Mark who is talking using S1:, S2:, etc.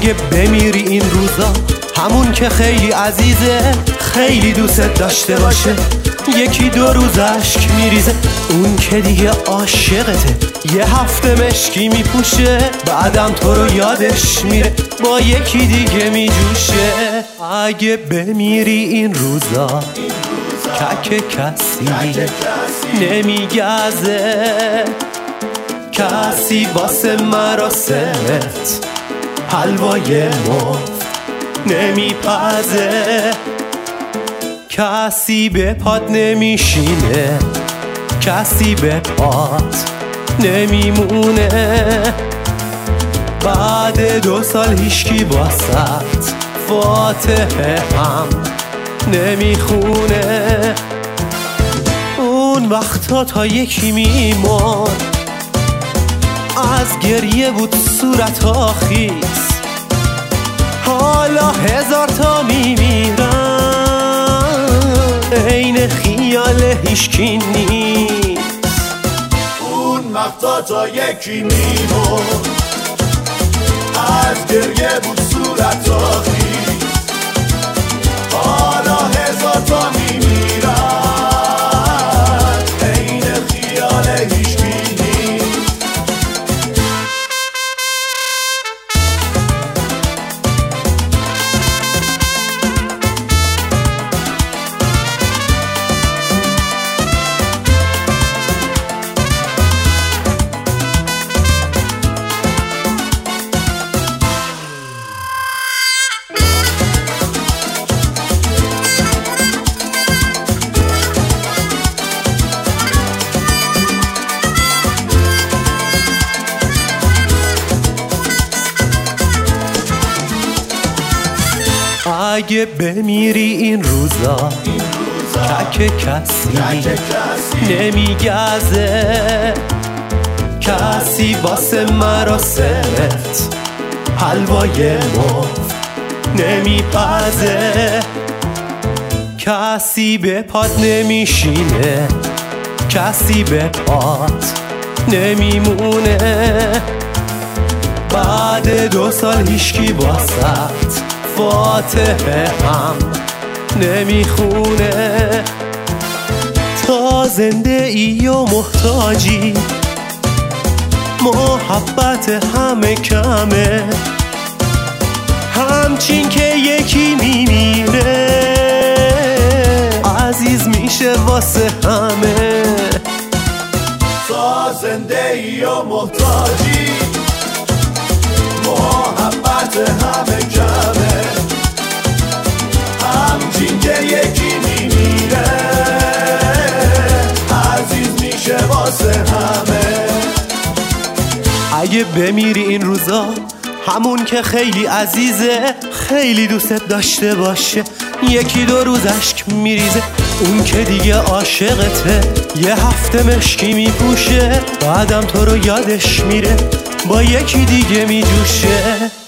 S1: اگه بمیری این روزا، همون که خیلی عزیزه، خیلی دوست داشته باشه، یکی دو روز اشک میریزه، اون که دیگه عاشقته، یه هفته مشکی میپوشه، بعدم تو رو یادش میره، با یکی دیگه میجوشه. اگه بمیری این روزا، که کسی نمیگزه، کسی واسه مراسمت حلوای مفت نمیپزه، کسی به پات نمیشینه، کسی به پات نمیمونه، بعد 2 سال هیچکی واسط فاتحه هم نمیخونه. اون وقتا تا یکی میمون، از گریه بود صورتا خیس، حالا 1000 تا میمیرن، عین خیال هیچکی نیست.
S2: اون وقتا تا یکی میمون، از گریه بود صورتا خیس، حالا 1000 تا میمیرن، عین خیال هیچکی نیست.
S1: اگه بمیری این روزا، که کسی نمیگزه، کسی واسه مراسمت حلوای مفت نمیپزه، کسی به پات نمیشینه، کسی به پات نمیمونه، بعد 2 سال هیچکی واسط فاتحه هم نمیخونه. تا زنده ای و محتاجی، محبت همه کمه، همچین که یکی میمیره، عزیز میشه واسه همه.
S2: تا زنده ای و محتاجی، محبت همه کمه، همچین که یکی میمیره، عزیز میشه واسه همه.
S1: اگه بمیری این روزا، همون که خیلی عزیزه، خیلی دوست داشته باشه، یکی 2 روز اشک میریزه، اون که دیگه عاشقته، یه هفته مشکی میپوشه، بعدم تو رو یادش میره، با یکی دیگه میجوشه.